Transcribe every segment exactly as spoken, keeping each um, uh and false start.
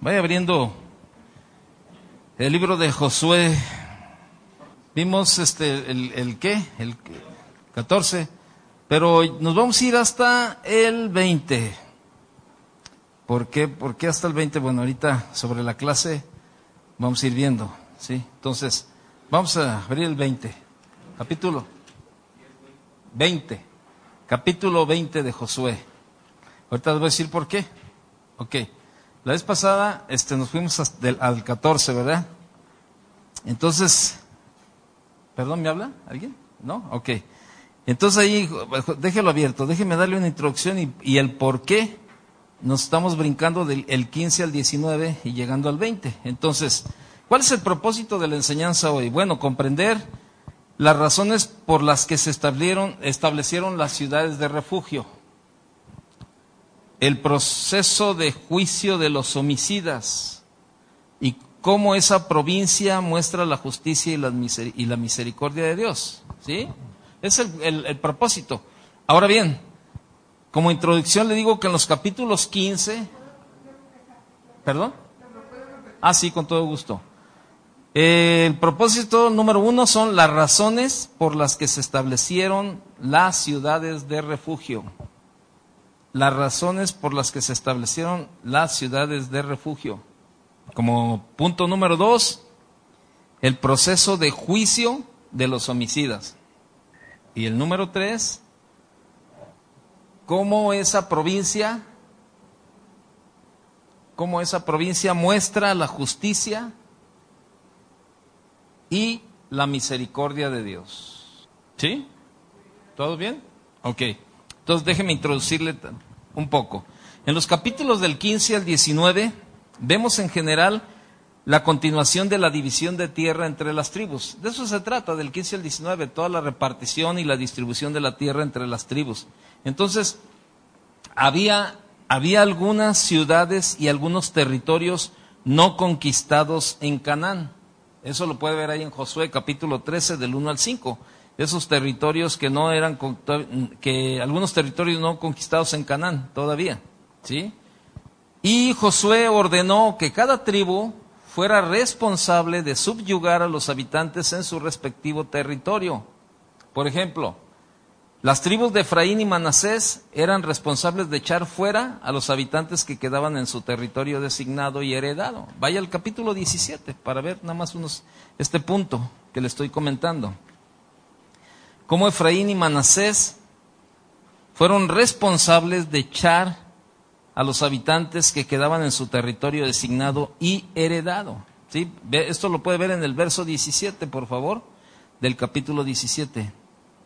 Vaya abriendo el libro de Josué. Vimos este el, el ¿qué? El catorce, pero nos vamos a ir hasta el veinte. ¿Por qué? ¿Por qué hasta el veinte? Bueno, ahorita sobre la clase vamos a ir viendo, ¿sí? Entonces, vamos a abrir el veinte. Capítulo veinte. Capítulo veinte de Josué. Ahorita les voy a decir por qué. Ok. La vez pasada este, nos fuimos hasta el, al catorce, ¿verdad? Entonces, ¿perdón, me habla alguien? ¿No? Ok. Entonces ahí, déjelo abierto, déjeme darle una introducción y, y el por qué nos estamos brincando del el quince al diecinueve y llegando al veinte. Entonces, ¿cuál es el propósito de la enseñanza hoy? Bueno, comprender las razones por las que se establecieron, establecieron las ciudades de refugio. El proceso de juicio de los homicidas y cómo esa provincia muestra la justicia y la, miser- y la misericordia de Dios, ¿sí? Es el, el, el propósito. Ahora bien, como introducción le digo que en los capítulos quince, ¿perdón? Ah, sí, con todo gusto. Eh, el propósito número uno son las razones por las que se establecieron las ciudades de refugio. Las razones por las que se establecieron las ciudades de refugio. Como punto número dos, el proceso de juicio de los homicidas. Y el número tres, cómo esa provincia, cómo esa provincia muestra la justicia y la misericordia de Dios. ¿Sí? ¿Todo bien? Ok. Entonces déjeme introducirle un poco. En los capítulos del quince al diecinueve vemos en general la continuación de la división de tierra entre las tribus. De eso se trata, del quince al diecinueve, toda la repartición y la distribución de la tierra entre las tribus. Entonces, había, había algunas ciudades y algunos territorios no conquistados en Canaán. Eso lo puede ver ahí en Josué capítulo trece del uno al cinco. Esos territorios que no eran, que algunos territorios no conquistados en Canaán todavía, ¿sí? Y Josué ordenó que cada tribu fuera responsable de subyugar a los habitantes en su respectivo territorio. Por ejemplo, las tribus de Efraín y Manasés eran responsables de echar fuera a los habitantes que quedaban en su territorio designado y heredado. Vaya al capítulo diecisiete para ver nada más unos, este punto que le estoy comentando. Cómo Efraín y Manasés fueron responsables de echar a los habitantes que quedaban en su territorio designado y heredado. ¿Sí? Esto lo puede ver en el verso diecisiete, por favor, del capítulo diecisiete.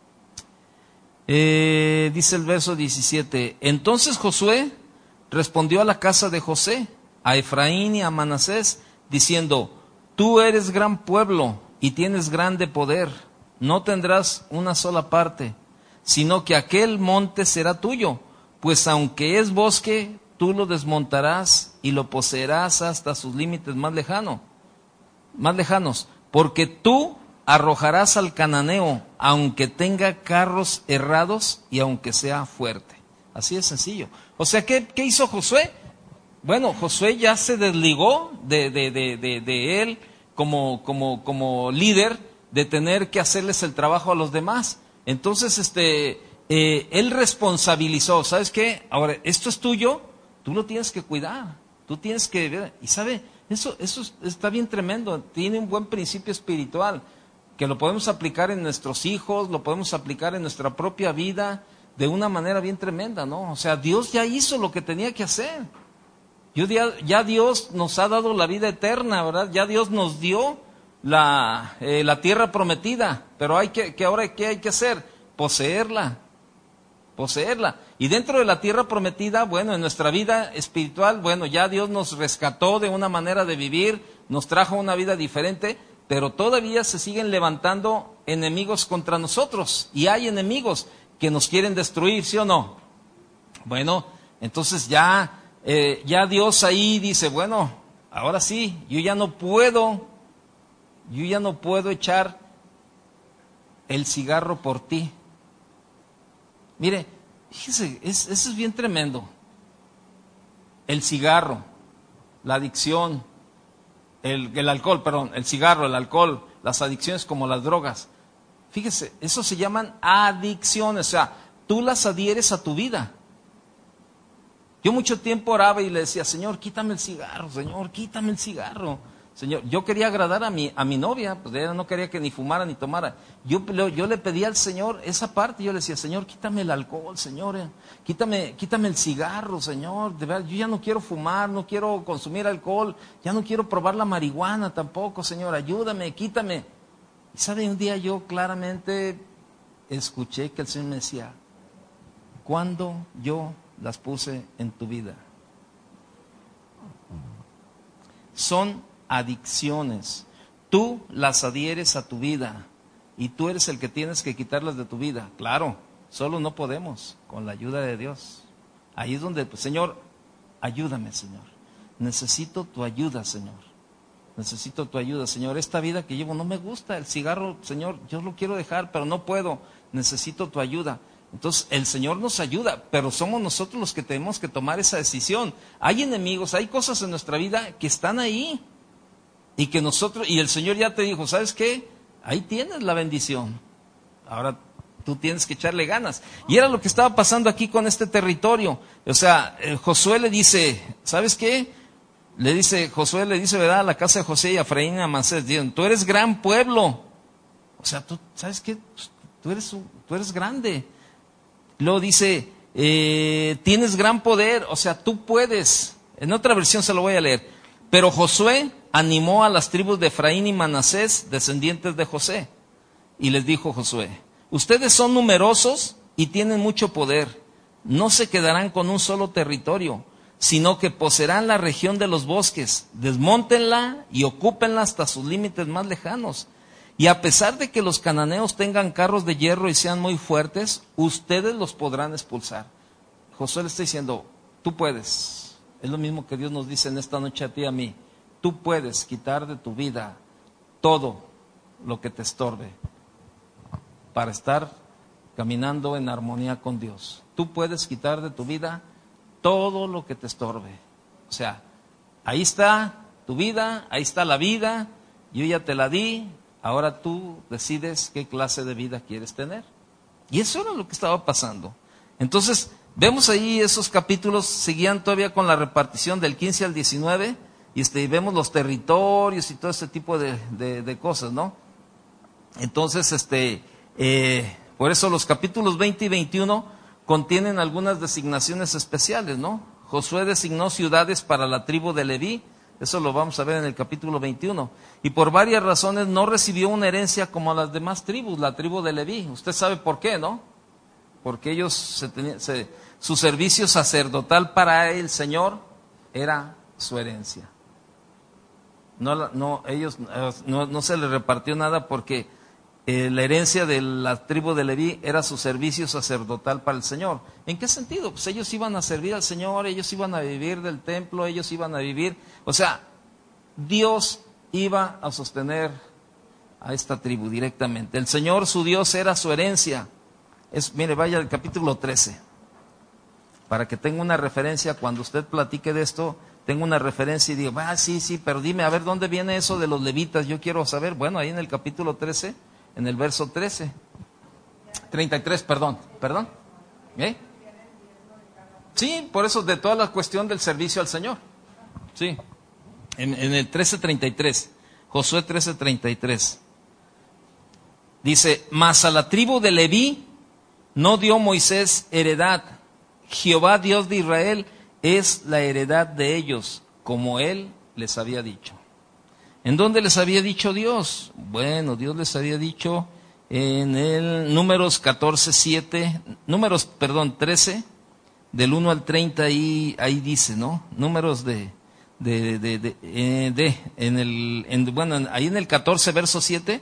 Eh, dice el verso diecisiete, entonces Josué respondió a la casa de José, a Efraín y a Manasés, diciendo, tú eres gran pueblo y tienes grande poder, no tendrás una sola parte, sino que aquel monte será tuyo, pues aunque es bosque, tú lo desmontarás y lo poseerás hasta sus límites más lejanos, más lejanos, porque tú arrojarás al cananeo, aunque tenga carros errados y aunque sea fuerte. Así de sencillo. O sea, ¿qué, qué hizo Josué? Bueno, Josué ya se desligó de, de, de, de, de él como, como, como líder, de tener que hacerles el trabajo a los demás. Entonces, este, eh, él responsabilizó, ¿sabes qué? Ahora, esto es tuyo, tú lo tienes que cuidar, tú tienes que ver. Y sabe, eso, eso está bien tremendo, tiene un buen principio espiritual, que lo podemos aplicar en nuestros hijos, lo podemos aplicar en nuestra propia vida, de una manera bien tremenda, ¿no? O sea, Dios ya hizo lo que tenía que hacer. Ya, ya Dios nos ha dado la vida eterna, ¿verdad? Ya Dios nos dio la, eh, la tierra prometida, pero hay que, que ahora ¿qué hay que hacer? Poseerla, poseerla. Y dentro de la tierra prometida, bueno, en nuestra vida espiritual, bueno, ya Dios nos rescató de una manera de vivir, nos trajo una vida diferente, pero todavía se siguen levantando enemigos contra nosotros, y hay enemigos que nos quieren destruir, ¿sí o no? Bueno, entonces ya, eh, ya Dios ahí dice, bueno, ahora sí, yo ya no puedo, yo ya no puedo echar el cigarro por ti. Mire, fíjese, es, eso es bien tremendo. El cigarro, la adicción, el, el alcohol, perdón, el cigarro, el alcohol, las adicciones como las drogas. Fíjese, eso se llaman adicciones, o sea, tú las adhieres a tu vida. Yo mucho tiempo oraba y le decía, Señor, quítame el cigarro, Señor, quítame el cigarro. Señor, yo quería agradar a mi, a mi novia, pues ella no quería que ni fumara ni tomara. Yo, yo le pedía al Señor esa parte, yo le decía, Señor, quítame el alcohol, Señor, eh, quítame, quítame el cigarro, Señor, de verdad, yo ya no quiero fumar, no quiero consumir alcohol, ya no quiero probar la marihuana tampoco, Señor, ayúdame, quítame. Y sabe, un día yo claramente escuché que el Señor me decía, ¿cuándo yo las puse en tu vida? Son adicciones. Tú las adhieres a tu vida y tú eres el que tienes que quitarlas de tu vida. Claro, solo no podemos, con la ayuda de Dios. Ahí es donde, pues, Señor, ayúdame, Señor. Necesito tu ayuda, Señor. Necesito tu ayuda, Señor. Esta vida que llevo no me gusta. El cigarro, Señor, yo lo quiero dejar, pero no puedo. Necesito tu ayuda. Entonces el Señor nos ayuda, pero somos nosotros los que tenemos que tomar esa decisión. Hay enemigos, hay cosas en nuestra vida que están ahí y que nosotros, y el Señor ya te dijo, ¿sabes qué? Ahí tienes la bendición. Ahora tú tienes que echarle ganas. Y era lo que estaba pasando aquí con este territorio. O sea, eh, Josué le dice, ¿sabes qué? Le dice, Josué le dice, ¿verdad? A la casa de José y a Efraín y a Manasés, dicen, tú eres gran pueblo. O sea, tú, ¿sabes qué? Tú eres, tú eres grande. Luego dice, eh, tienes gran poder, o sea, tú puedes. En otra versión se lo voy a leer. Pero Josué animó a las tribus de Efraín y Manasés, descendientes de José. Y les dijo Josué, ustedes son numerosos y tienen mucho poder. No se quedarán con un solo territorio, sino que poseerán la región de los bosques. Desmóntenla y ocúpenla hasta sus límites más lejanos. Y a pesar de que los cananeos tengan carros de hierro y sean muy fuertes, ustedes los podrán expulsar. Josué le está diciendo, tú puedes. Es lo mismo que Dios nos dice en esta noche a ti y a mí. Tú puedes quitar de tu vida todo lo que te estorbe para estar caminando en armonía con Dios. Tú puedes quitar de tu vida todo lo que te estorbe. O sea, ahí está tu vida, ahí está la vida, yo ya te la di. Ahora tú decides qué clase de vida quieres tener. Y eso era lo que estaba pasando. Entonces, vemos ahí esos capítulos, seguían todavía con la repartición del quince al diecinueve, y este, vemos los territorios y todo ese tipo de, de, de cosas, ¿no? Entonces, este, eh, por eso los capítulos veinte y veintiuno contienen algunas designaciones especiales, ¿no? Josué designó ciudades para la tribu de Leví. Eso lo vamos a ver en el capítulo veintiuno. Y por varias razones no recibió una herencia como las demás tribus, la tribu de Leví. Usted sabe por qué, ¿no? Porque ellos, se tenían, se, su servicio sacerdotal para el Señor era su herencia. No, no, ellos, no, no se les repartió nada porque eh, la herencia de la tribu de Leví era su servicio sacerdotal para el Señor. ¿En qué sentido? Pues ellos iban a servir al Señor, ellos iban a vivir del templo, ellos iban a vivir, o sea, Dios iba a sostener a esta tribu directamente. El Señor, su Dios, era su herencia. Es, mire, vaya al capítulo trece, para que tenga una referencia cuando usted platique de esto, tenga una referencia y diga, ah, sí, sí, pero dime, a ver, ¿dónde viene eso de los levitas? Yo quiero saber. Bueno, ahí en el capítulo trece, en el verso trece, treinta y tres, perdón, perdón. ¿Eh? Sí, por eso de toda la cuestión del servicio al Señor. Sí, en, en el trece treinta y tres, Josué trece treinta y tres. Dice, mas a la tribu de Leví no dio Moisés heredad. Jehová Dios de Israel es la heredad de ellos, como él les había dicho. ¿En dónde les había dicho Dios? Bueno, Dios les había dicho en el Números catorce, siete, Números, perdón, trece, del uno al treinta, ahí, ahí dice, ¿no? Números de, de, de, de, eh, de en el, en, bueno, ahí en el catorce, verso siete,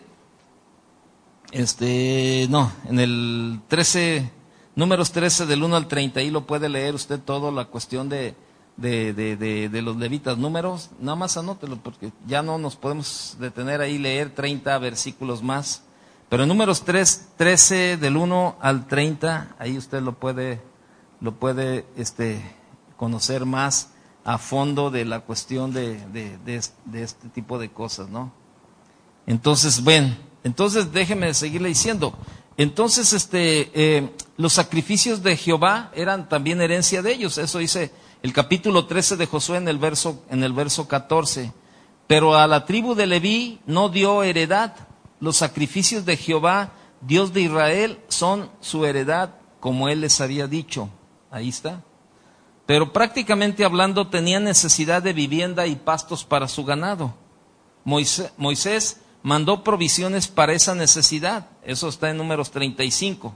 este, no, en el trece, Números trece, del uno al treinta, ahí lo puede leer usted todo, la cuestión de, de, de, de, de los levitas. Números, nada más anótelo, porque ya no nos podemos detener ahí, leer treinta versículos más. Pero en Números tres, trece, del uno al treinta, ahí usted lo puede, lo puede este, conocer más a fondo de la cuestión de, de, de, de este tipo de cosas, ¿no? Entonces, bueno, entonces déjeme seguirle diciendo. Entonces, este, eh, los sacrificios de Jehová eran también herencia de ellos. Eso dice el capítulo trece de Josué en el verso, en el verso catorce. Pero a la tribu de Leví no dio heredad. Los sacrificios de Jehová, Dios de Israel, son su heredad, como él les había dicho. Ahí está. Pero prácticamente hablando, tenían necesidad de vivienda y pastos para su ganado. Moisés, Moisés mandó provisiones para esa necesidad. Eso está en Números treinta y cinco.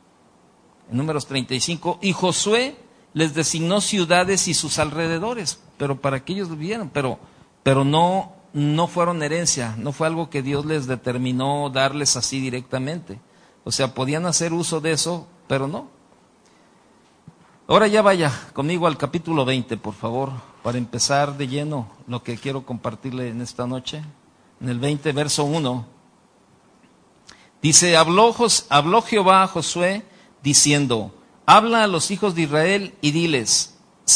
En Números treinta y cinco. Y Josué les designó ciudades y sus alrededores, pero para que ellos vivieran, pero, pero no, no fueron herencia, no fue algo que Dios les determinó darles así directamente. O sea, podían hacer uso de eso, pero no. Ahora ya vaya conmigo al capítulo veinte, por favor, para empezar de lleno lo que quiero compartirle en esta noche. En el veinte, verso uno, dice, habló, Jos, habló Jehová a Josué diciendo, habla a los hijos de Israel y diles,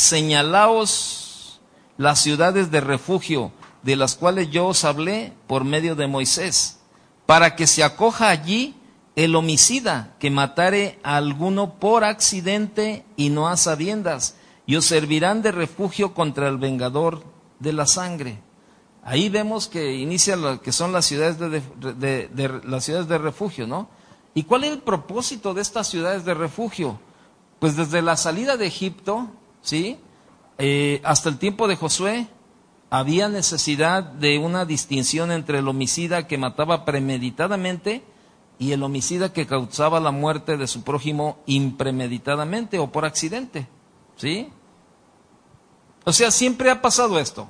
señalaos las ciudades de refugio, de las cuales yo os hablé por medio de Moisés, para que se acoja allí el homicida que matare a alguno por accidente y no a sabiendas, y os servirán de refugio contra el vengador de la sangre. Ahí vemos que inicia lo que son las ciudades de, de, de, de las ciudades de refugio, ¿no? ¿Y cuál es el propósito de estas ciudades de refugio? Pues desde la salida de Egipto, ¿sí? Eh, hasta el tiempo de Josué, había necesidad de una distinción entre el homicida que mataba premeditadamente y el homicida que causaba la muerte de su prójimo impremeditadamente o por accidente, ¿sí? O sea, siempre ha pasado esto.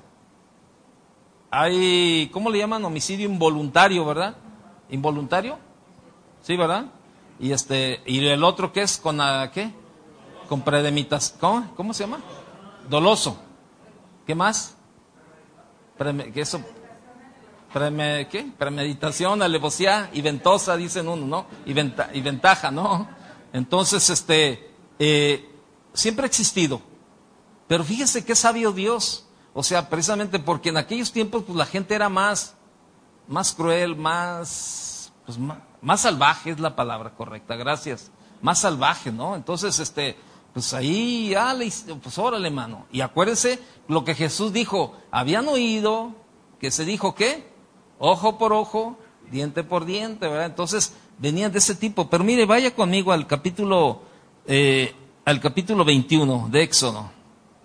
Hay, ¿cómo le llaman? Homicidio involuntario, ¿verdad? ¿Involuntario? Sí, ¿verdad? Y este, y el otro que es con, ¿qué? Con premeditación, ¿cómo? ¿Cómo se llama? Doloso. ¿Qué más? Preme, ¿qué eso? Preme, ¿qué? Premeditación, alevosía y ventosa, dicen uno, ¿no? Y, venta, y ventaja, ¿no? Entonces, este, eh, siempre ha existido. Pero fíjese qué sabio Dios. O sea, precisamente porque en aquellos tiempos pues la gente era más, más cruel, más, pues, más, más salvaje es la palabra correcta, gracias. Más salvaje, ¿no? Entonces, este, pues ahí, ah, pues órale, mano. Y acuérdense lo que Jesús dijo, habían oído que se dijo, ¿qué? Ojo por ojo, diente por diente, ¿verdad? Entonces, venían de ese tipo. Pero mire, vaya conmigo al capítulo, eh, al capítulo veintiuno de Éxodo.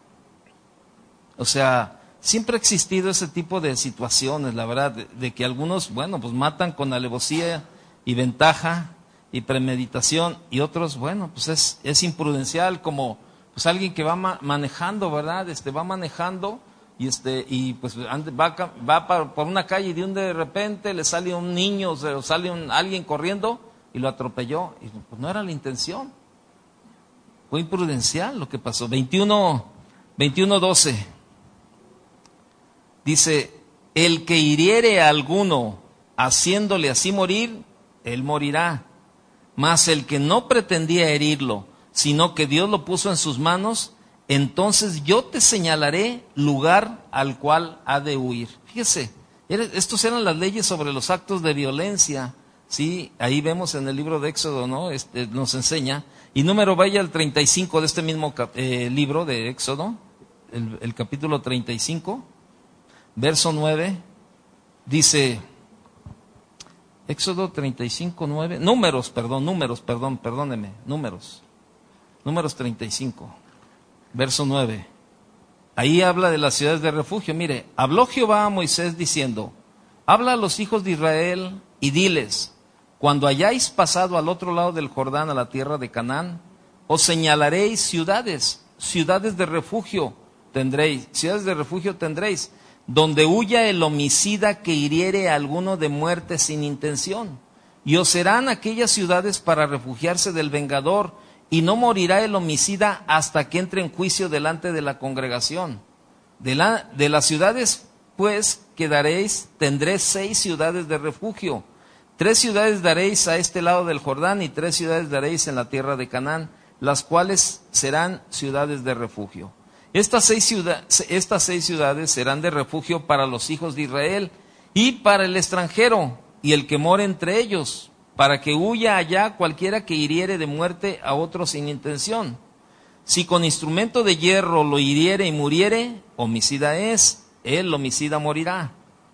O sea, siempre ha existido ese tipo de situaciones, la verdad, de, de que algunos, bueno, pues matan con alevosía y ventaja y premeditación, y otros, bueno, pues es, es imprudencial, como pues alguien que va ma manejando, ¿verdad? Este, va manejando y este, y pues va, va por una calle y de un de repente le sale un niño, o sea, sale un, alguien corriendo y lo atropelló, y pues no era la intención. Fue imprudencial lo que pasó. veintiuno, veintiuno doce. Dice, el que hiriere a alguno haciéndole así morir, él morirá. Mas el que no pretendía herirlo, sino que Dios lo puso en sus manos, entonces yo te señalaré lugar al cual ha de huir. Fíjese, estos eran las leyes sobre los actos de violencia, ¿sí? Ahí vemos en el libro de Éxodo, ¿no? Este, nos enseña. Y número vaya al treinta y cinco de este mismo eh, libro de Éxodo, el, el capítulo treinta y cinco. Verso nueve, dice, Éxodo treinta y cinco, nueve, números, perdón, números, perdón, perdóneme, números, números treinta y cinco, verso nueve. Ahí habla de las ciudades de refugio. Mire, habló Jehová a Moisés diciendo, habla a los hijos de Israel y diles, cuando hayáis pasado al otro lado del Jordán a la tierra de Canaán, os señalaréis ciudades, ciudades de refugio tendréis, ciudades de refugio tendréis, donde huya el homicida que hiriere a alguno de muerte sin intención. Y os serán aquellas ciudades para refugiarse del vengador, y no morirá el homicida hasta que entre en juicio delante de la congregación. De, la, de las ciudades, pues, que daréis, tendréis seis ciudades de refugio. Tres ciudades daréis a este lado del Jordán, y tres ciudades daréis en la tierra de Canaán, las cuales serán ciudades de refugio. Estas seis, ciudad, estas seis ciudades serán de refugio para los hijos de Israel y para el extranjero y el que more entre ellos, para que huya allá cualquiera que hiriere de muerte a otro sin intención. Si con instrumento de hierro lo hiriere y muriere, homicida es, el homicida morirá.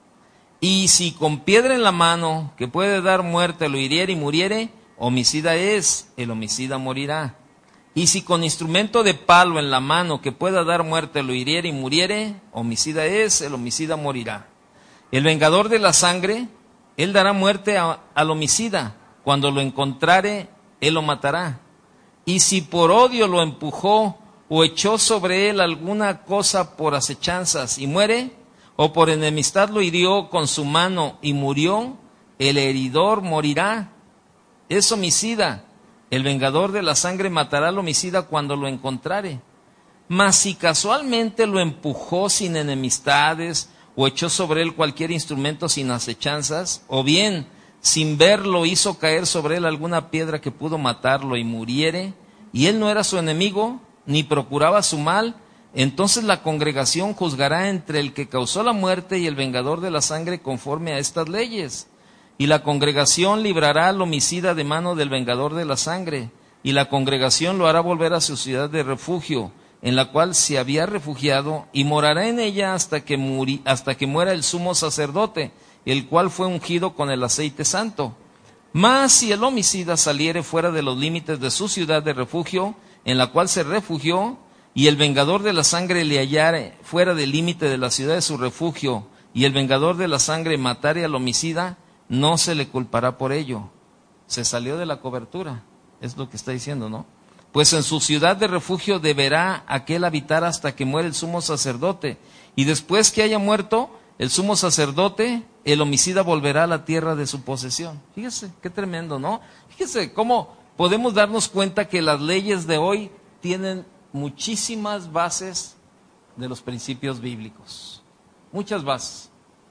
Y si con piedra en la mano, que puede dar muerte, lo hiriere y muriere, homicida es, el homicida morirá. Y si con instrumento de palo en la mano, que pueda dar muerte, lo hiriere y muriere, homicida es, el homicida morirá. El vengador de la sangre, él dará muerte a, al homicida. Cuando lo encontrare, él lo matará. Y si por odio lo empujó o echó sobre él alguna cosa por acechanzas y muere, o por enemistad lo hirió con su mano y murió, el heridor morirá. Es homicida. El vengador de la sangre matará al homicida cuando lo encontrare. Mas si casualmente lo empujó sin enemistades, o echó sobre él cualquier instrumento sin acechanzas, o bien sin verlo hizo caer sobre él alguna piedra que pudo matarlo y muriere, y él no era su enemigo, ni procuraba su mal, entonces la congregación juzgará entre el que causó la muerte y el vengador de la sangre conforme a estas leyes. Y la congregación librará al homicida de mano del vengador de la sangre, y la congregación lo hará volver a su ciudad de refugio, en la cual se había refugiado, y morará en ella hasta que, muri, hasta que muera el sumo sacerdote, el cual fue ungido con el aceite santo. Mas si el homicida saliere fuera de los límites de su ciudad de refugio, en la cual se refugió, y el vengador de la sangre le hallare fuera del límite de la ciudad de su refugio, y el vengador de la sangre matare al homicida, no se le culpará por ello. Se salió de la cobertura, es lo que está diciendo, ¿no? Pues en su ciudad de refugio deberá aquel habitar hasta que muera el sumo sacerdote, y después que haya muerto el sumo sacerdote, el homicida volverá a la tierra de su posesión. Fíjese, qué tremendo, ¿no? Fíjese cómo podemos darnos cuenta que las leyes de hoy tienen muchísimas bases de los principios bíblicos. Muchas bases.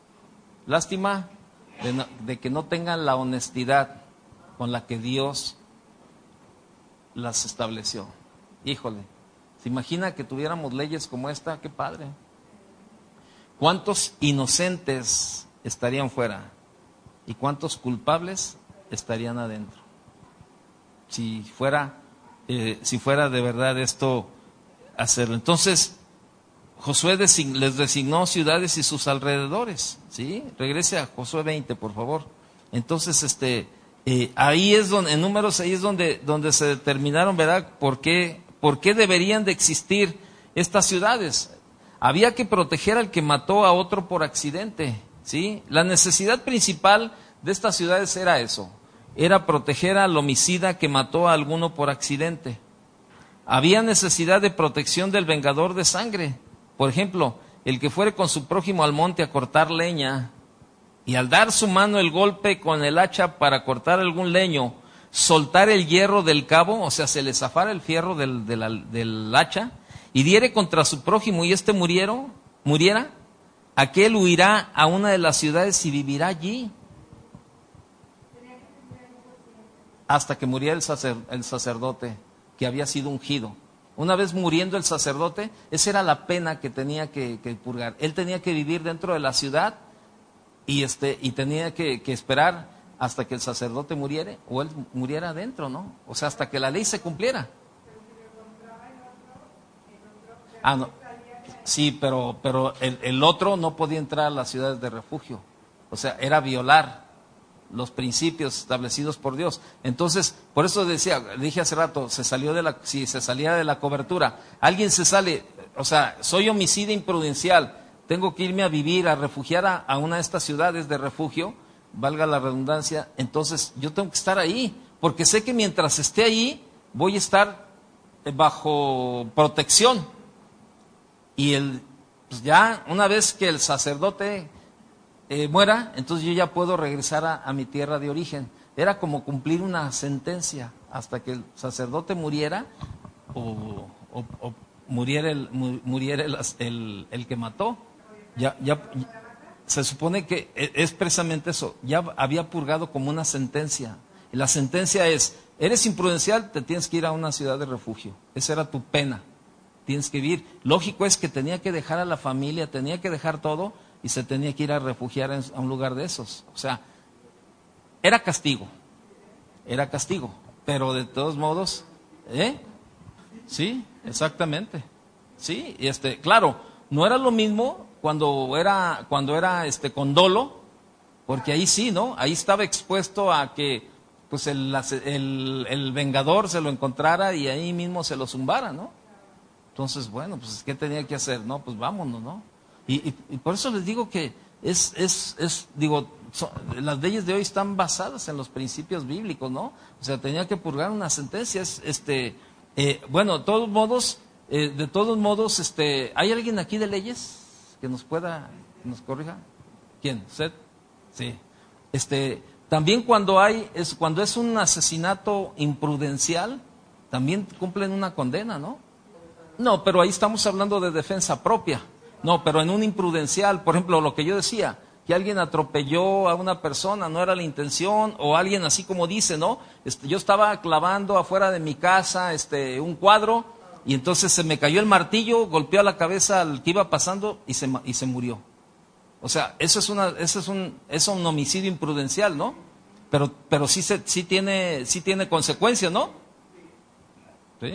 Lástima de, no, de que no tengan la honestidad con la que Dios las estableció. Híjole, ¿se imagina que tuviéramos leyes como esta? ¡Qué padre! ¿Cuántos inocentes estarían fuera? ¿Y cuántos culpables estarían adentro? Si fuera, eh, si fuera de verdad esto hacerlo. Entonces, Josué design, les designó ciudades y sus alrededores, ¿sí? Regrese a Josué veinte, por favor. Entonces, este, eh, ahí es donde, en Números, ahí es donde, donde se determinaron, ¿verdad? ¿Por qué, por qué deberían de existir estas ciudades? Había que proteger al que mató a otro por accidente, ¿sí? La necesidad principal de estas ciudades era eso, era proteger al homicida que mató a alguno por accidente. Había necesidad de protección del vengador de sangre. Por ejemplo, el que fuere con su prójimo al monte a cortar leña, y al dar su mano el golpe con el hacha para cortar algún leño, soltar el hierro del cabo, o sea, se le zafara el fierro del, del, del hacha, y diere contra su prójimo y éste muriera, muriera, aquel huirá a una de las ciudades y vivirá allí hasta que muriera el, sacer, el sacerdote que había sido ungido. Una vez muriendo el sacerdote, esa era la pena que tenía que, que purgar. Él tenía que vivir dentro de la ciudad y, este, y tenía que, que esperar hasta que el sacerdote muriera o él muriera adentro, ¿no? O sea, hasta que la ley se cumpliera. Ah, no. Sí, pero, pero el, el otro no podía entrar a las ciudades de refugio. O sea, era violar los principios establecidos por Dios. Entonces, por eso decía, dije hace rato, se salió de la, si se salía de la cobertura, alguien se sale, o sea, soy homicida imprudencial, tengo que irme a vivir, a refugiar a, a una de estas ciudades de refugio, valga la redundancia, entonces yo tengo que estar ahí, porque sé que mientras esté ahí, voy a estar bajo protección. Y el, pues ya, una vez que el sacerdote eh, muera, entonces yo ya puedo regresar a, a mi tierra de origen. Era como cumplir una sentencia hasta que el sacerdote muriera o, o, o muriera, el, muriera el, el, el que mató. Ya, ya, se supone que es precisamente eso, ya había purgado como una sentencia. Y la sentencia es, eres imprudencial, te tienes que ir a una ciudad de refugio. Esa era tu pena. tienes que vivir. Lógico es que tenía que dejar a la familia, tenía que dejar todo y se tenía que ir a refugiar en, a un lugar de esos. O sea, era castigo, era castigo, pero de todos modos, ¿eh? Sí, exactamente. Sí, y este, claro, no era lo mismo cuando era, cuando era este con dolo, porque ahí sí, ¿no? Ahí estaba expuesto a que pues el, el, el vengador se lo encontrara y ahí mismo se lo zumbara, ¿no? Entonces, bueno, pues ¿qué tenía que hacer? No, pues vámonos, ¿no? Y, y, y por eso les digo que es, es, es digo, son, las leyes de hoy están basadas en los principios bíblicos, ¿no? O sea, tenía que purgar unas sentencias, este, eh, bueno, de todos modos, eh, de todos modos, este, ¿hay alguien aquí de leyes que nos pueda, que nos corrija? ¿Quién? ¿Usted? Sí. Este, también cuando hay, es, cuando es un asesinato imprudencial, también cumplen una condena, ¿no? No, pero ahí estamos hablando de defensa propia. No, pero en un imprudencial, por ejemplo, lo que yo decía, que alguien atropelló a una persona, no era la intención, o alguien así como dice, ¿no? Este, yo estaba clavando afuera de mi casa este, un cuadro, y entonces se me cayó el martillo, golpeó a la cabeza al que iba pasando y se, y se murió. O sea, eso es una, eso es un, es un homicidio imprudencial, ¿no? Pero, pero sí se, sí tiene, sí tiene consecuencias, ¿no? ¿Sí?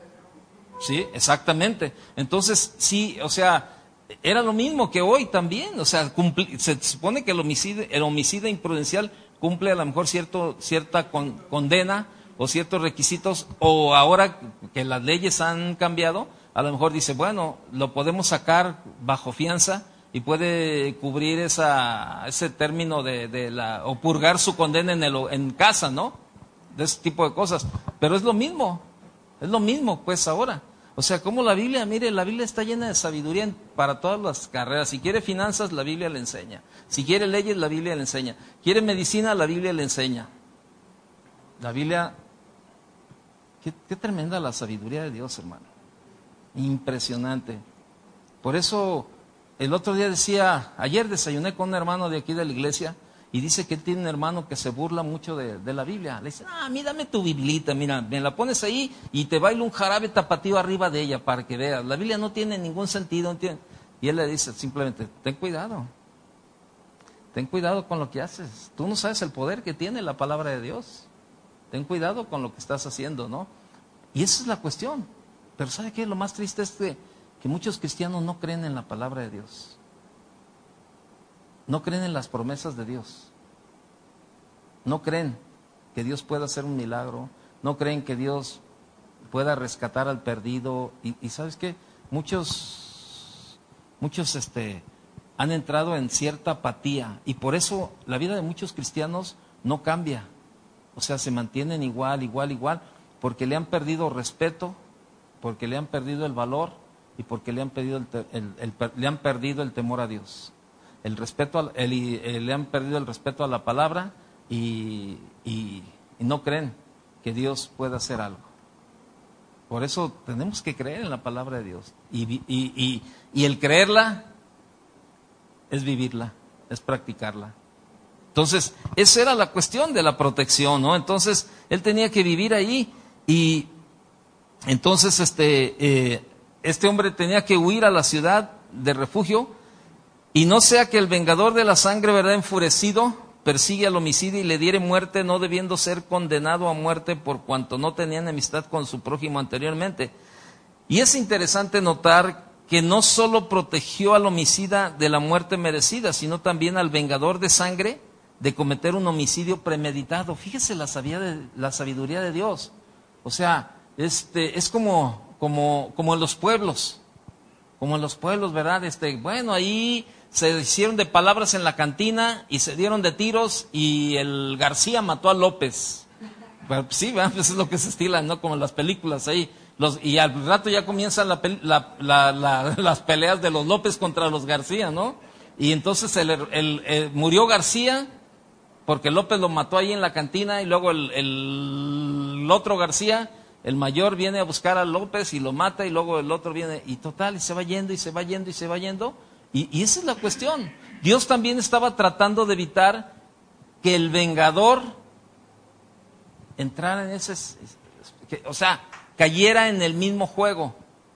Sí, exactamente. Entonces, sí, o sea, era lo mismo que hoy también. O sea, cumpli, se supone que el homicidio, el homicidio imprudencial cumple a lo mejor cierto, cierta con, condena o ciertos requisitos, o ahora que las leyes han cambiado, a lo mejor dice, bueno, lo podemos sacar bajo fianza y puede cubrir esa, ese término de, de la, o purgar su condena en, el, en casa, ¿no? De ese tipo de cosas. Pero es lo mismo, es lo mismo pues ahora. O sea, como la Biblia, mire, la Biblia está llena de sabiduría para todas las carreras. Si quiere finanzas, la Biblia le enseña. Si quiere leyes, la Biblia le enseña. Quiere medicina, la Biblia le enseña. La Biblia, qué, qué tremenda la sabiduría de Dios, hermano. Impresionante. Por eso, el otro día decía, ayer desayuné con un hermano de aquí de la iglesia, y dice que él tiene un hermano que se burla mucho de, de la Biblia. Le dice, ah, mira, dame tu biblita, mira, me la pones ahí y te bailo un jarabe tapatío arriba de ella para que veas. La Biblia no tiene ningún sentido. No tiene... Y él le dice simplemente, ten cuidado, ten cuidado con lo que haces. Tú no sabes el poder que tiene la palabra de Dios. Ten cuidado con lo que estás haciendo, ¿no? Y esa es la cuestión. Pero ¿sabe qué? Lo más triste es que, que muchos cristianos no creen en la palabra de Dios. No creen en las promesas de Dios. No creen que Dios pueda hacer un milagro. No creen que Dios pueda rescatar al perdido. Y, y ¿sabes qué? Muchos, muchos este, han entrado en cierta apatía. Y por eso la vida de muchos cristianos no cambia. O sea, se mantienen igual, igual, igual. Porque le han perdido respeto, porque le han perdido el valor y porque le han perdido el, el, el, el, le han perdido el temor a Dios. El respeto, al, el, el, le han perdido el respeto a la palabra y, y, y no creen que Dios pueda hacer algo. Por eso tenemos que creer en la palabra de Dios. Y, y, y, y el creerla es vivirla, es practicarla. Entonces, esa era la cuestión de la protección, ¿no? Entonces, él tenía que vivir ahí y entonces este, eh, este hombre tenía que huir a la ciudad de refugio. Y no sea que el vengador de la sangre, ¿verdad?, enfurecido, persigue al homicidio y le diere muerte, no debiendo ser condenado a muerte por cuanto no tenía enemistad con su prójimo anteriormente. Y es interesante notar que no solo protegió al homicida de la muerte merecida, sino también al vengador de sangre de cometer un homicidio premeditado. Fíjese la sabiduría de, la sabiduría de Dios. O sea, este, es como, como, como en los pueblos, como en los pueblos, ¿verdad? Este, bueno, ahí se hicieron de palabras en la cantina y se dieron de tiros y el García mató a López. Pero, sí, ¿verdad? Pues es lo que se estila, ¿no? Como en las películas ahí. Los, y al rato ya comienzan la, la, la, la, las peleas de los López contra los García, ¿no? Y entonces el, el, el, murió García porque López lo mató ahí en la cantina y luego el, el, el otro García, el mayor, viene a buscar a López y lo mata y luego el otro viene y total, y se va yendo y se va yendo y se va yendo. Y, y esa es la cuestión. Dios también estaba tratando de evitar que el vengador entrara en ese, que, o sea, cayera en el mismo juego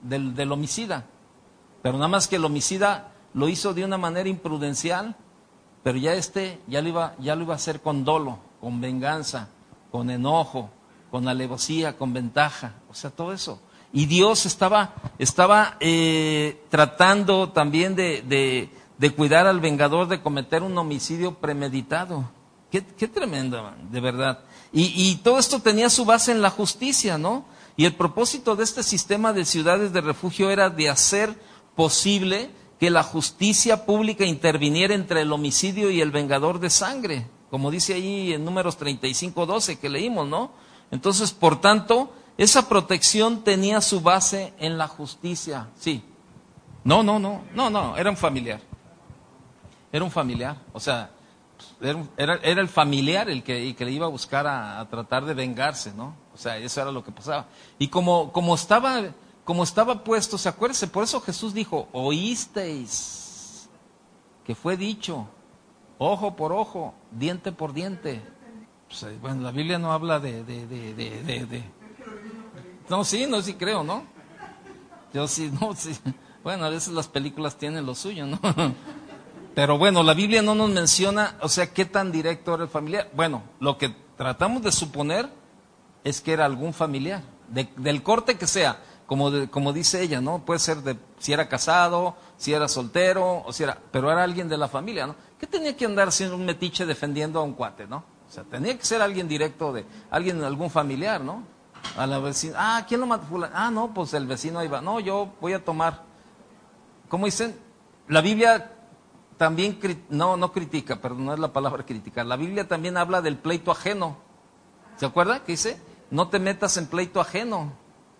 del, del homicida. Pero nada más que el homicida lo hizo de una manera imprudencial, pero ya este ya lo iba, ya lo iba a hacer con dolo, con venganza, con enojo, con alevosía, con ventaja, o sea, todo eso. Y Dios estaba, estaba eh, tratando también de, de, de cuidar al vengador de cometer un homicidio premeditado. Qué, qué tremendo, de verdad. Y, y todo esto tenía su base en la justicia, ¿no? Y el propósito de este sistema de ciudades de refugio era de hacer posible que la justicia pública interviniera entre el homicidio y el vengador de sangre, como dice ahí en Números treinta y cinco doce que leímos, ¿no? Entonces, por tanto, esa protección tenía su base en la justicia. Sí. No, no, no, no, no, era un familiar. Era un familiar, o sea, era, era, era el familiar el que, el que le iba a buscar a, a tratar de vengarse, ¿no? O sea, eso era lo que pasaba. Y como, como estaba, como estaba puesto, ¿se acuérdense? Por eso Jesús dijo, oísteis que fue dicho, ojo por ojo, diente por diente. Pues, bueno, la Biblia no habla de, de, de, de, de, de... No, sí, no, sí creo, ¿no? Yo sí, no, sí. Bueno, a veces las películas tienen lo suyo, ¿no? Pero bueno, la Biblia no nos menciona, o sea, qué tan directo era el familiar. Bueno, lo que tratamos de suponer es que era algún familiar, de, del corte que sea, como, de, como dice ella, ¿no? Puede ser de si era casado, si era soltero, o si era, pero era alguien de la familia, ¿no? ¿Qué tenía que andar siendo un metiche defendiendo a un cuate, ¿no? O sea, tenía que ser alguien directo de, alguien, algún familiar, ¿no? A la vecina, ah, ¿quién lo mató? Ah, no, pues el vecino ahí va, no, yo voy a tomar. ¿Cómo dicen? La Biblia también, no, no critica, perdón, no es la palabra criticar, la Biblia también habla del pleito ajeno. ¿Se acuerda? ¿Qué dice? No te metas en pleito ajeno.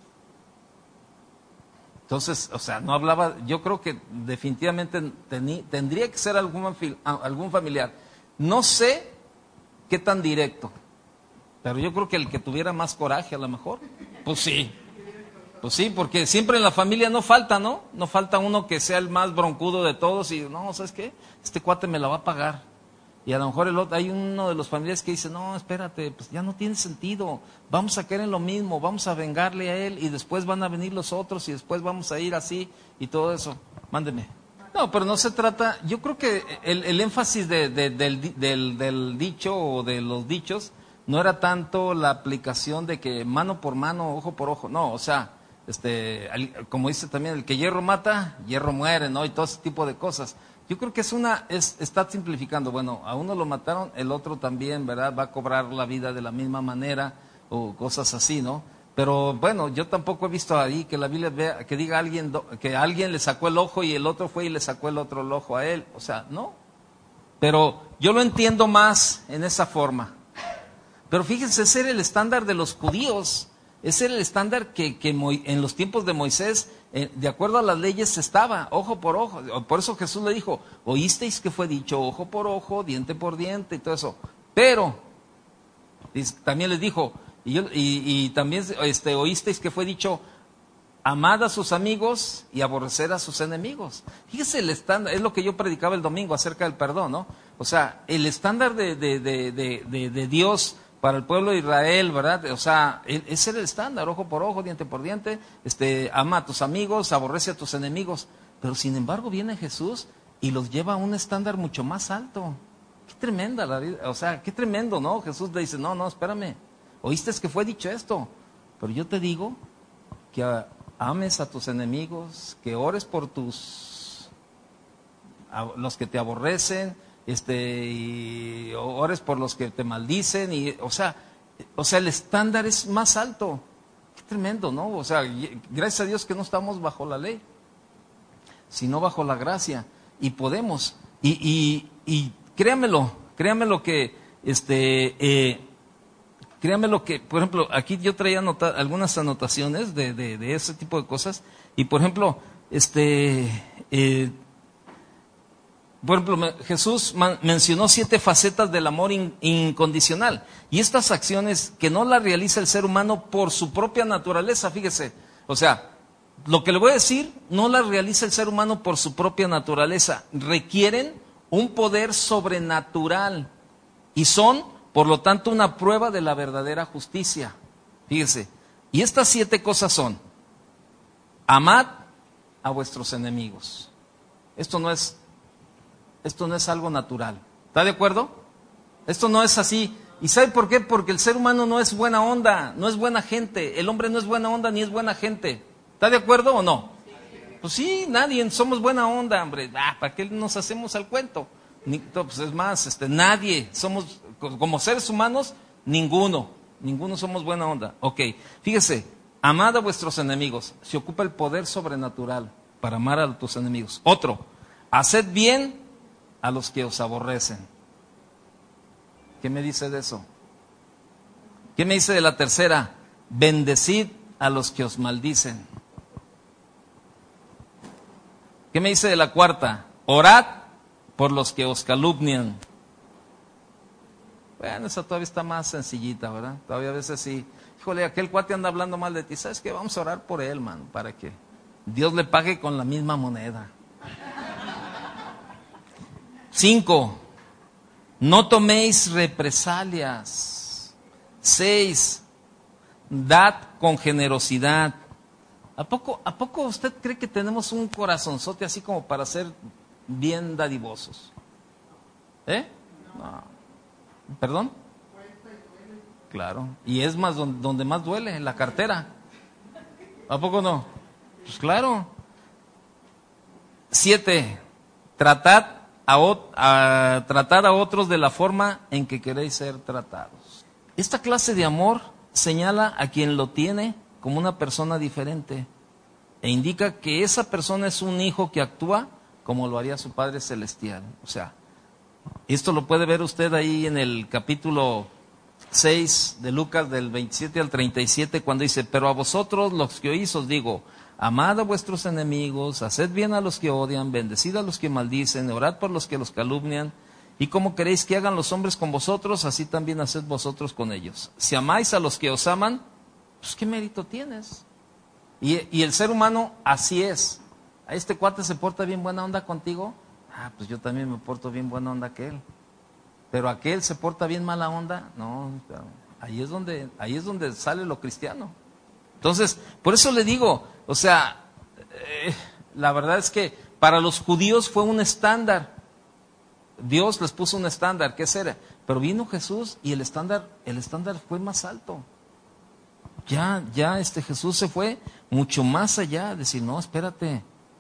Entonces, o sea, no hablaba, yo creo que definitivamente tení, tendría que ser algún, algún familiar. No sé qué tan directo, pero yo creo que el que tuviera más coraje a lo mejor, pues sí. Pues sí, porque siempre en la familia no falta, ¿no? No falta uno que sea el más broncudo de todos y, no, ¿sabes qué? Este cuate me la va a pagar. Y a lo mejor el otro, hay uno de los familiares que dice, no, espérate, pues ya no tiene sentido, vamos a caer en lo mismo, vamos a vengarle a él y después van a venir los otros y después vamos a ir así y todo eso. Mándeme. No, pero no se trata, yo creo que el, el énfasis de, de, del, del, del dicho o de los dichos no era tanto la aplicación de que mano por mano, ojo por ojo, no, o sea, este, como dice también, el que hierro mata, hierro muere, ¿no? Y todo ese tipo de cosas. Yo creo que es una, es, está simplificando, bueno, a uno lo mataron, el otro también, ¿verdad? Va a cobrar la vida de la misma manera o cosas así, ¿no? Pero bueno, yo tampoco he visto ahí que la Biblia vea, que diga alguien, que alguien le sacó el ojo y el otro fue y le sacó el otro el ojo a él, o sea, no. Pero yo lo entiendo más en esa forma. Pero fíjense, ese era el estándar de los judíos. Ese era el estándar que, que en los tiempos de Moisés, eh, de acuerdo a las leyes, estaba, ojo por ojo. Por eso Jesús le dijo, oísteis que fue dicho ojo por ojo, diente por diente y todo eso. Pero, también les dijo, y, yo, y, y también este, oísteis que fue dicho, amad a sus amigos y aborrecer a sus enemigos. Fíjese el estándar, es lo que yo predicaba el domingo acerca del perdón, ¿no? O sea, el estándar de, de, de, de, de, de Dios para el pueblo de Israel, ¿verdad? O sea, ese era el estándar, ojo por ojo, diente por diente, este, ama a tus amigos, aborrece a tus enemigos. Pero sin embargo viene Jesús y los lleva a un estándar mucho más alto. Qué tremenda la vida, o sea, qué tremendo, ¿no? Jesús le dice, no, no, espérame, oíste que fue dicho esto, pero yo te digo que ames a tus enemigos, que ores por tus, a los que te aborrecen, este y ores por los que te maldicen y o sea, o sea el estándar es más alto. Qué tremendo, ¿no? O sea, gracias a Dios que no estamos bajo la ley, sino bajo la gracia y podemos y y, y créamelo, créamelo que este eh, créamelo que, por ejemplo, aquí yo traía anota, algunas anotaciones de, de, de ese tipo de cosas y por ejemplo, este eh, Por ejemplo, Jesús mencionó siete facetas del amor in, incondicional. Y estas acciones que no las realiza el ser humano por su propia naturaleza, fíjese. O sea, lo que le voy a decir, no las realiza el ser humano por su propia naturaleza. Requieren un poder sobrenatural. Y son, por lo tanto, una prueba de la verdadera justicia. Fíjese. Y estas siete cosas son amad a vuestros enemigos. Esto no es, esto no es algo natural. ¿Está de acuerdo? Esto no es así. ¿Y sabe por qué? Porque el ser humano no es buena onda, no es buena gente. El hombre no es buena onda ni es buena gente. ¿Está de acuerdo o no? Pues sí, nadie, somos buena onda, hombre. Ah, ¿para qué nos hacemos al cuento? Ni, pues es más, este, nadie, somos, como seres humanos, ninguno, ninguno somos buena onda. Ok, fíjese, amad a vuestros enemigos. Se ocupa el poder sobrenatural para amar a tus enemigos. Otro, haced bien a los que os aborrecen. ¿Qué me dice de eso? ¿Qué me dice de la tercera? Bendecid a los que os maldicen. ¿Qué me dice de la cuarta? Orad por los que os calumnian. Bueno, esa todavía está más sencillita, ¿verdad? Todavía a veces sí. Híjole, aquel cuate anda hablando mal de ti. ¿Sabes qué? Vamos a orar por él, mano, para que Dios le pague con la misma moneda. Cinco. No toméis represalias. Seis. Dad con generosidad. ¿A poco, ¿A poco usted cree que tenemos un corazonzote así como para ser bien dadivosos? ¿Eh? No. ¿Perdón? Claro. Y es más donde, donde más duele, en la cartera. ¿A poco no? Pues claro. Siete. Tratad a, a, tratad a otros de la forma en que queréis ser tratados. Esta clase de amor señala a quien lo tiene como una persona diferente e indica que esa persona es un hijo que actúa como lo haría su Padre Celestial. O sea, esto lo puede ver usted ahí en el capítulo seis de Lucas, del veintisiete al treinta y siete, cuando dice: pero a vosotros los que oís os digo, amad a vuestros enemigos, haced bien a los que odian, bendecid a los que maldicen, orad por los que los calumnian, y como queréis que hagan los hombres con vosotros, así también haced vosotros con ellos. Si amáis a los que os aman, pues ¿qué mérito tienes? Y, y el ser humano así es. A este cuate se porta bien buena onda contigo, ah, pues yo también me porto bien buena onda que él. Pero aquel se porta bien mala onda, no, ahí es donde, ahí es donde sale lo cristiano. Entonces, por eso le digo, o sea, eh, la verdad es que para los judíos fue un estándar. Dios les puso un estándar, ¿qué será? Pero vino Jesús y el estándar, el estándar fue más alto. Ya, ya este Jesús se fue mucho más allá, decir, no, espérate,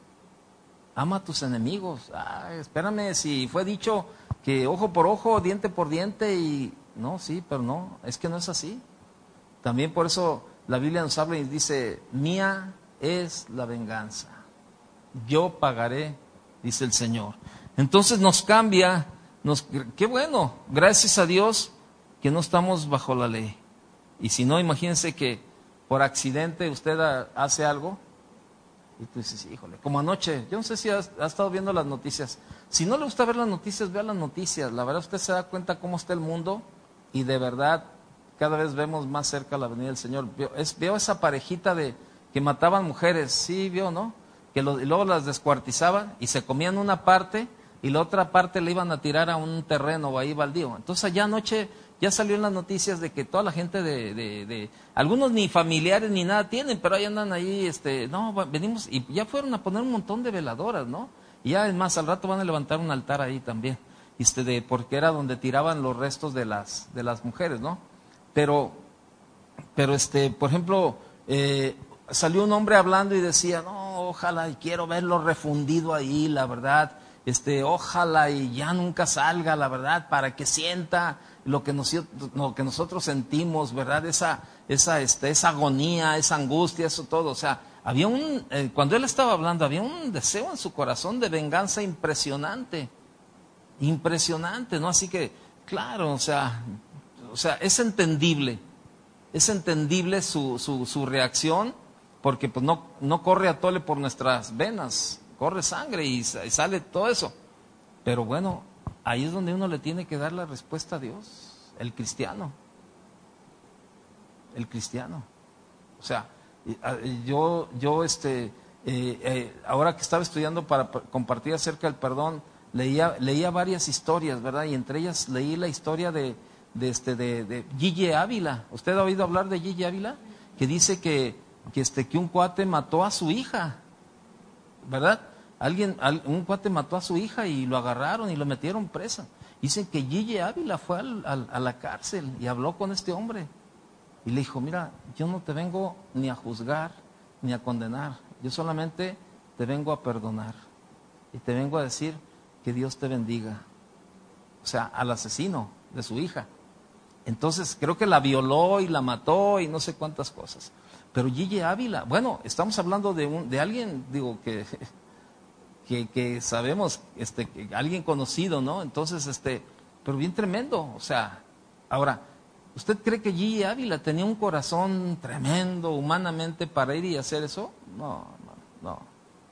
ama a tus enemigos. Ah, espérame, si fue dicho que ojo por ojo, diente por diente, y no, sí, pero no, es que no es así. También por eso la Biblia nos habla y dice, mía es la venganza, yo pagaré, dice el Señor. Entonces nos cambia, nos, qué bueno, gracias a Dios que no estamos bajo la ley. Y si no, imagínense que por accidente usted hace algo y tú dices, híjole, como anoche, yo no sé si ha, ha estado viendo las noticias. Si no le gusta ver las noticias, vea las noticias. La verdad usted se da cuenta cómo está el mundo y de verdad cada vez vemos más cerca la venida del Señor. Veo, es, veo esa parejita de que mataban mujeres, sí, vio, ¿no? Que lo, y luego las descuartizaban y se comían una parte y la otra parte le iban a tirar a un terreno o ahí baldío. Entonces allá anoche ya salió en las noticias de que toda la gente de, de, de algunos ni familiares ni nada tienen, pero ahí andan ahí, este, no, venimos, y ya fueron a poner un montón de veladoras, ¿no? Y ya es más, al rato van a levantar un altar ahí también, este, de, porque era donde tiraban los restos de las, de las mujeres, ¿no? Pero, pero este, por ejemplo, eh, salió un hombre hablando y decía, no, ojalá y quiero verlo refundido ahí, la verdad, este, ojalá y ya nunca salga, la verdad, para que sienta lo que, nos, lo que nosotros sentimos, ¿verdad? Esa, esa, este, esa agonía, esa angustia, eso todo. O sea, había un, eh, cuando él estaba hablando, había un deseo en su corazón de venganza impresionante, impresionante, ¿no? Así que, claro, o sea, o sea, es entendible, es entendible su, su, su reacción, porque pues no, no corre a tole por nuestras venas, corre sangre y, y sale todo eso. Pero bueno, ahí es donde uno le tiene que dar la respuesta a Dios, el cristiano, el cristiano. O sea, yo, yo este, eh, eh, ahora que estaba estudiando para compartir acerca del perdón, leía, leía varias historias, ¿verdad? Y entre ellas leí la historia de, de, este, de, de Gigi Ávila. ¿Usted ha oído hablar de Gigi Ávila? Que dice que que este que un cuate mató a su hija, ¿verdad? Alguien, un cuate mató a su hija y lo agarraron y lo metieron presa. Dicen que Gigi Ávila fue al, al, a la cárcel y habló con este hombre y le dijo: mira, yo no te vengo ni a juzgar ni a condenar, yo solamente te vengo a perdonar y te vengo a decir que Dios te bendiga. O sea, al asesino de su hija. Entonces creo que la violó y la mató y no sé cuántas cosas. Pero Gigi Ávila, bueno, estamos hablando de un, de alguien, digo, que, que, que sabemos, este, que alguien conocido, ¿no? Entonces, este, pero bien tremendo. O sea, ahora, ¿usted cree que Gigi Ávila tenía un corazón tremendo humanamente para ir y hacer eso? No, no, no.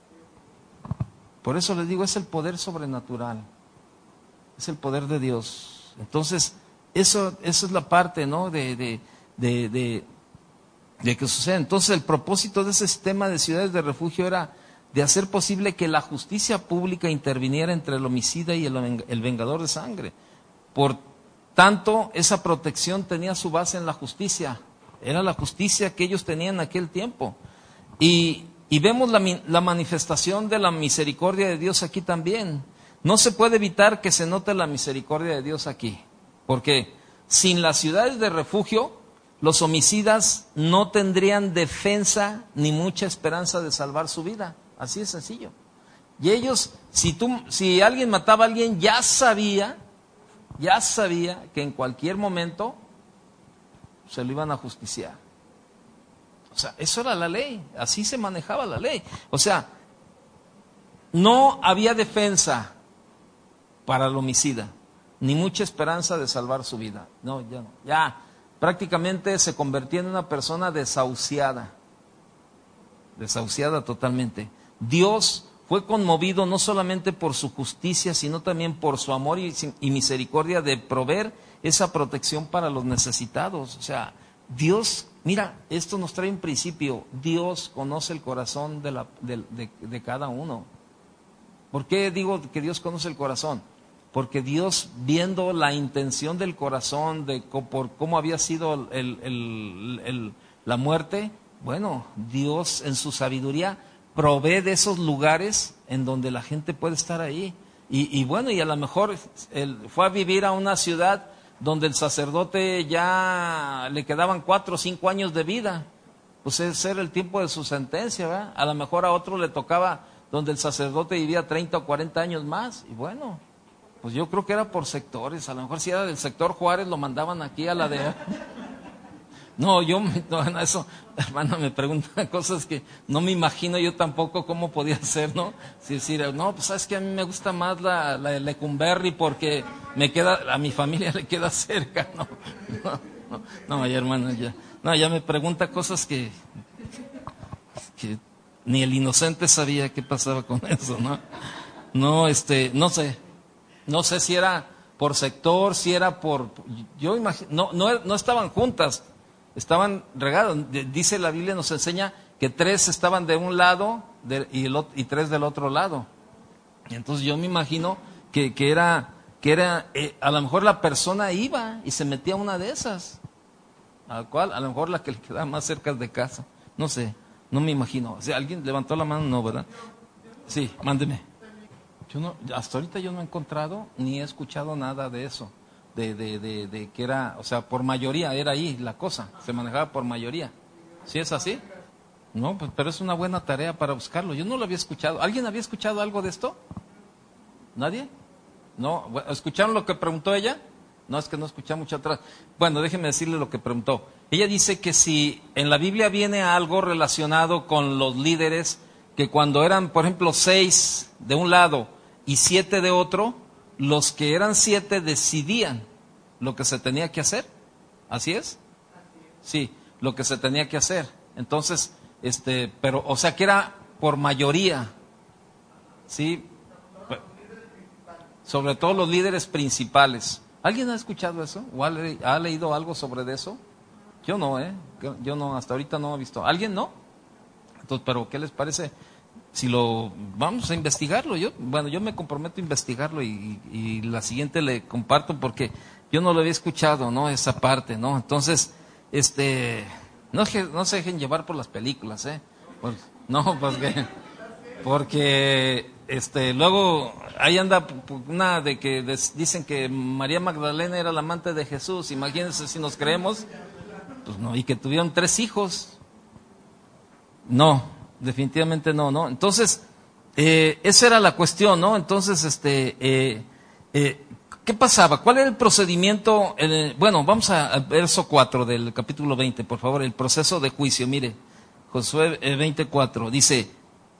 Por eso les digo, es el poder sobrenatural, es el poder de Dios. Entonces, eso, eso es la parte, ¿no? De, de, de, de, de que sucede. Entonces, el propósito de ese sistema de ciudades de refugio era de hacer posible que la justicia pública interviniera entre el homicida y el, el vengador de sangre. Por tanto, esa protección tenía su base en la justicia. Era la justicia que ellos tenían en aquel tiempo. Y, y vemos la, la manifestación de la misericordia de Dios aquí también. No se puede evitar que se note la misericordia de Dios aquí. Porque sin las ciudades de refugio, los homicidas no tendrían defensa ni mucha esperanza de salvar su vida. Así de sencillo. Y ellos, si, tú, si alguien mataba a alguien, ya sabía, ya sabía que en cualquier momento se lo iban a justiciar. O sea, eso era la ley, así se manejaba la ley. O sea, no había defensa para el homicida, ni mucha esperanza de salvar su vida. No, ya no. Ya prácticamente se convertía en una persona desahuciada. Desahuciada totalmente. Dios fue conmovido no solamente por su justicia, sino también por su amor y, y misericordia de proveer esa protección para los necesitados. O sea, Dios, mira, esto nos trae un principio. Dios conoce el corazón de, la, de, de, de cada uno. ¿Por qué digo que Dios conoce el corazón? Porque Dios, viendo la intención del corazón, de por cómo había sido el, el, el, la muerte, bueno, Dios en su sabiduría provee de esos lugares en donde la gente puede estar ahí. Y, y bueno, y a lo mejor él fue a vivir a una ciudad donde el sacerdote ya le quedaban cuatro o cinco años de vida. Pues ese era el tiempo de su sentencia, ¿verdad? A lo mejor a otro le tocaba donde el sacerdote vivía treinta o cuarenta años más. Y bueno, pues yo creo que era por sectores. A lo mejor si era del sector Juárez lo mandaban aquí a la de... No, yo, no, eso, hermano, me preguntan cosas que no me imagino yo tampoco cómo podía ser, ¿no? Si decir, no, pues sabes que a mí me gusta más la, la de Lecumberri porque me queda, a mi familia le queda cerca, ¿no? No, no, no, ya hermano, ya, no, ya me pregunta cosas que, que ni el inocente sabía qué pasaba con eso, ¿no? No, este, no sé, no sé si era por sector, si era por, yo imagino, no, no, no estaban juntas. Estaban regados. Dice la Biblia, nos enseña que tres estaban de un lado de, y, el, y tres del otro lado. Y entonces yo me imagino que, que era, que era eh, a lo mejor la persona iba y se metía a una de esas. ¿A cuál? A lo mejor la que le quedaba más cerca de casa. No sé, no me imagino. O sea, ¿alguien levantó la mano? No, ¿verdad? Sí, mándeme. Yo no, hasta ahorita yo no he encontrado ni he escuchado nada de eso. De, de, de, de que era, o sea, por mayoría era ahí la cosa, se manejaba por mayoría. ¿Sí es así? No, pues, pero es una buena tarea para buscarlo. Yo no lo había escuchado. ¿Alguien había escuchado algo de esto? ¿Nadie? ¿No? ¿Escucharon lo que preguntó ella? No, es que no escuché mucho atrás. Bueno, déjenme decirle lo que preguntó. Ella dice que si en la Biblia viene algo relacionado con los líderes, que cuando eran, por ejemplo, seis de un lado y siete de otro, los que eran siete decidían lo que se tenía que hacer. ¿Así es? Sí, lo que se tenía que hacer. Entonces, este, pero, o sea que era por mayoría. Sí, sobre todo los líderes principales. ¿Alguien ha escuchado eso? ¿O ha, le, ha leído algo sobre eso? Yo no, ¿eh? Yo no, hasta ahorita no he visto. ¿Alguien no? Entonces, pero ¿qué les parece? Si lo vamos a investigarlo, yo bueno yo me comprometo a investigarlo y, y, y la siguiente le comparto porque yo no lo había escuchado, ¿no? Esa parte, ¿no? Entonces, este, No, no se dejen llevar por las películas, ¿eh? Pues, no, pues que, porque este, luego ahí anda una de que dicen que María Magdalena era la amante de Jesús. Imagínense si nos creemos, pues no, y que tuvieron tres hijos. No, definitivamente no, ¿no? Entonces, eh, esa era la cuestión, ¿no? Entonces, este, eh, eh, ¿qué pasaba? ¿Cuál era el procedimiento? El, bueno, vamos al verso cuatro del capítulo veinte, por favor, el proceso de juicio. Mire, Josué veinticuatro, dice,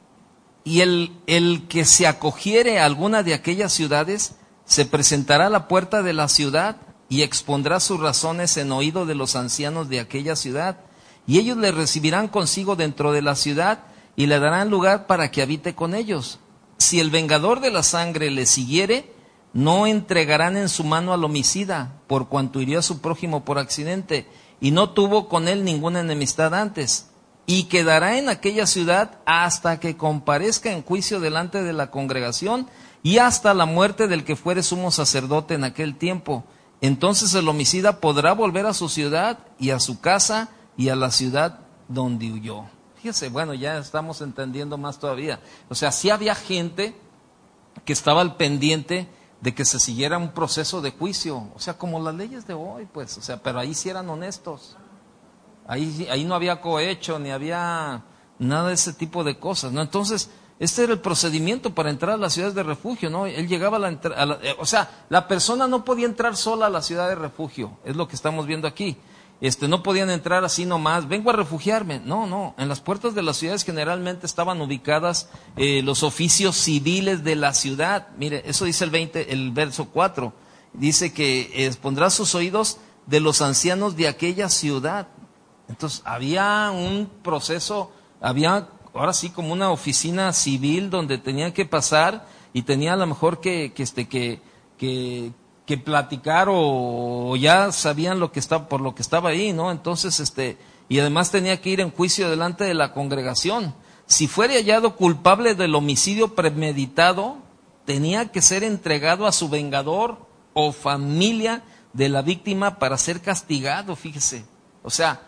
y el, el que se acogiere a alguna de aquellas ciudades, se presentará a la puerta de la ciudad y expondrá sus razones en oído de los ancianos de aquella ciudad, y ellos le recibirán consigo dentro de la ciudad y le darán lugar para que habite con ellos. Si el vengador de la sangre le siguiere, no entregarán en su mano al homicida, por cuanto hirió a su prójimo por accidente, y no tuvo con él ninguna enemistad antes, y quedará en aquella ciudad hasta que comparezca en juicio delante de la congregación, y hasta la muerte del que fuere sumo sacerdote en aquel tiempo. Entonces el homicida podrá volver a su ciudad y a su casa y a la ciudad donde huyó. Fíjese, bueno, ya estamos entendiendo más todavía. O sea, sí había gente que estaba al pendiente de que se siguiera un proceso de juicio, o sea, como las leyes de hoy, pues, o sea, pero ahí sí eran honestos, ahí, ahí no había cohecho, ni había nada de ese tipo de cosas, ¿no? Entonces, este era el procedimiento para entrar a las ciudades de refugio, ¿no? Él llegaba a la, a la eh, o sea, la persona no podía entrar sola a la ciudad de refugio, es lo que estamos viendo aquí. Este, no podían entrar así nomás, vengo a refugiarme. No, no, en las puertas de las ciudades generalmente estaban ubicadas eh, los oficios civiles de la ciudad. Mire, eso dice el veinte, el verso cuatro. Dice que eh, pondrá sus oídos de los ancianos de aquella ciudad. Entonces, había un proceso, había ahora sí como una oficina civil donde tenía que pasar y tenía a lo mejor que, que este, que, que que platicar o ya sabían lo que estaba, por lo que estaba ahí, ¿no? Entonces, este, y además tenía que ir en juicio delante de la congregación. Si fuera hallado culpable del homicidio premeditado, tenía que ser entregado a su vengador o familia de la víctima para ser castigado, fíjese. O sea,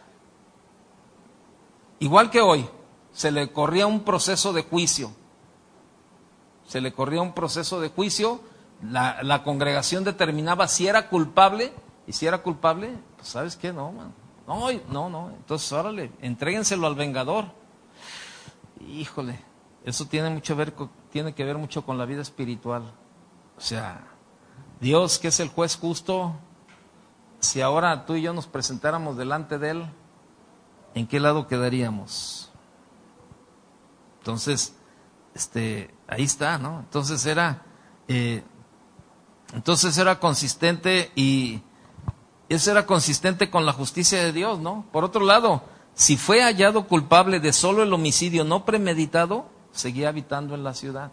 igual que hoy, se le corría un proceso de juicio. Se le corría un proceso de juicio. La, la congregación determinaba si era culpable, y si era culpable, pues ¿sabes qué? No, man. no, no, no, entonces órale, entréguenselo al vengador. Híjole, eso tiene mucho ver, tiene que ver mucho con la vida espiritual. O sea, Dios, que es el juez justo, si ahora tú y yo nos presentáramos delante de Él, ¿en qué lado quedaríamos? Entonces, este, ahí está, ¿no? Entonces era... Eh, Entonces era consistente y eso era consistente con la justicia de Dios, ¿no? Por otro lado, si fue hallado culpable de solo el homicidio no premeditado, seguía habitando en la ciudad.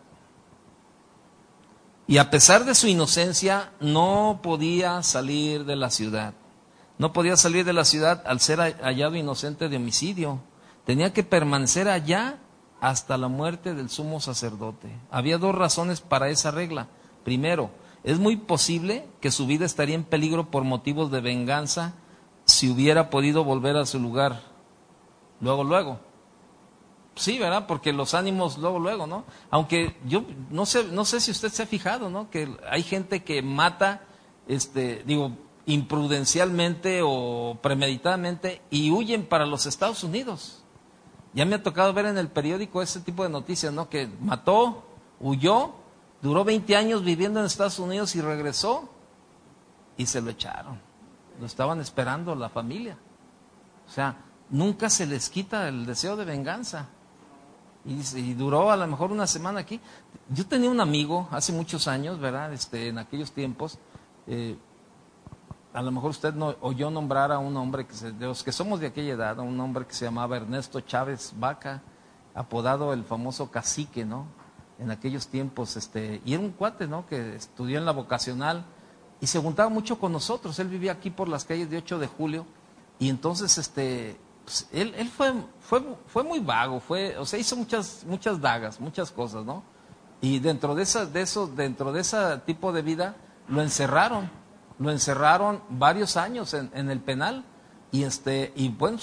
Y a pesar de su inocencia, no podía salir de la ciudad. No podía salir de la ciudad al ser hallado inocente de homicidio. Tenía que permanecer allá hasta la muerte del sumo sacerdote. Había dos razones para esa regla. Primero, es muy posible que su vida estaría en peligro por motivos de venganza si hubiera podido volver a su lugar luego, luego. Sí, ¿verdad? Porque los ánimos luego, luego, ¿no? Aunque yo no sé, no sé si usted se ha fijado, ¿no? Que hay gente que mata, este, digo, imprudencialmente o premeditadamente y huyen para los Estados Unidos. Ya me ha tocado ver en el periódico ese tipo de noticias, ¿no? Que mató, huyó. Duró veinte años viviendo en Estados Unidos y regresó y se lo echaron. Lo estaban esperando la familia. O sea, nunca se les quita el deseo de venganza. Y, y duró a lo mejor una semana aquí. Yo tenía un amigo hace muchos años, ¿verdad? Este, en aquellos tiempos, eh, a lo mejor usted no, oyó nombrar a un hombre, que se, de los que somos de aquella edad, a un hombre que se llamaba Ernesto Chávez Vaca, apodado el famoso cacique, ¿no? En aquellos tiempos, este, y era un cuate, ¿no? Que estudió en la vocacional y se juntaba mucho con nosotros. Él vivía aquí por las calles de ocho de julio y entonces, este, pues, él, él fue, fue, fue muy vago, fue, o sea, hizo muchas, muchas dagas, muchas cosas, ¿no? Y dentro de esa, de eso, dentro de ese tipo de vida, lo encerraron, lo encerraron varios años en, en el penal y este, y bueno, pues él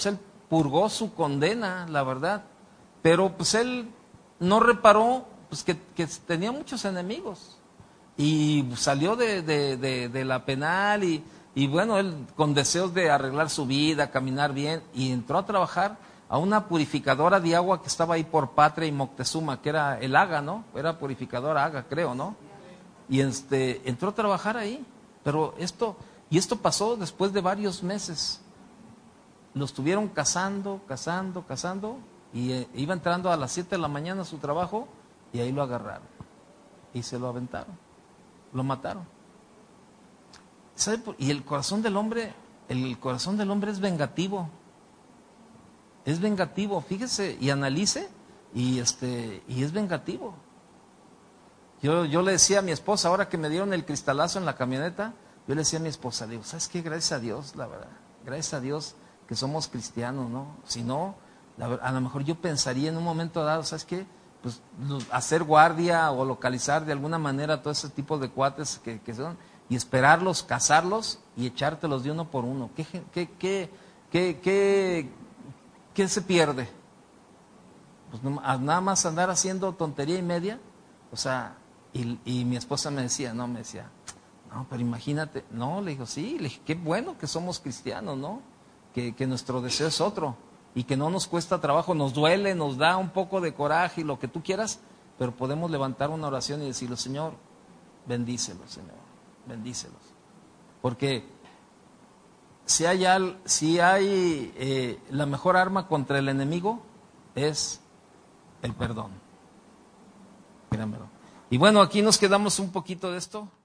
purgó su condena, la verdad. Pero pues él no reparó pues que, que tenía muchos enemigos. Y salió de, de, de, de la penal y, y bueno, él con deseos de arreglar su vida, caminar bien, y entró a trabajar a una purificadora de agua que estaba ahí por Patria y Moctezuma, que era el Aga, ¿no? Era purificadora Aga, creo, ¿no? Y este, entró a trabajar ahí. Pero esto, y esto pasó después de varios meses. Lo estuvieron cazando, cazando, cazando, y eh, iba entrando a las siete de la mañana a su trabajo, y ahí lo agarraron. Y se lo aventaron. Lo mataron. ¿Sabe por? Y el corazón del hombre, el corazón del hombre es vengativo. Es vengativo, fíjese y analice, y este, y es vengativo. Yo, yo le decía a mi esposa, ahora que me dieron el cristalazo en la camioneta, yo le decía a mi esposa, digo, ¿sabes qué? Gracias a Dios, la verdad, gracias a Dios que somos cristianos, ¿no? Si no, la, a lo mejor yo pensaría en un momento dado, ¿sabes qué? Pues hacer guardia o localizar de alguna manera todo ese tipo de cuates que, que son, y esperarlos, cazarlos y echártelos de uno por uno. ¿Qué, qué, qué, qué, qué, qué se pierde? Pues nada más andar haciendo tontería y media. O sea, y, y mi esposa me decía, no, me decía, no, pero imagínate, no, le digo, sí, le dije, qué bueno que somos cristianos, ¿no? Que, que nuestro deseo es otro. Y que no nos cuesta trabajo, nos duele, nos da un poco de coraje y lo que tú quieras, pero podemos levantar una oración y decirle, Señor, bendícelos, Señor, bendícelos. Porque si hay, al, si hay eh, la mejor arma contra el enemigo es el perdón. Créanmelo. Y bueno, aquí nos quedamos un poquito de esto.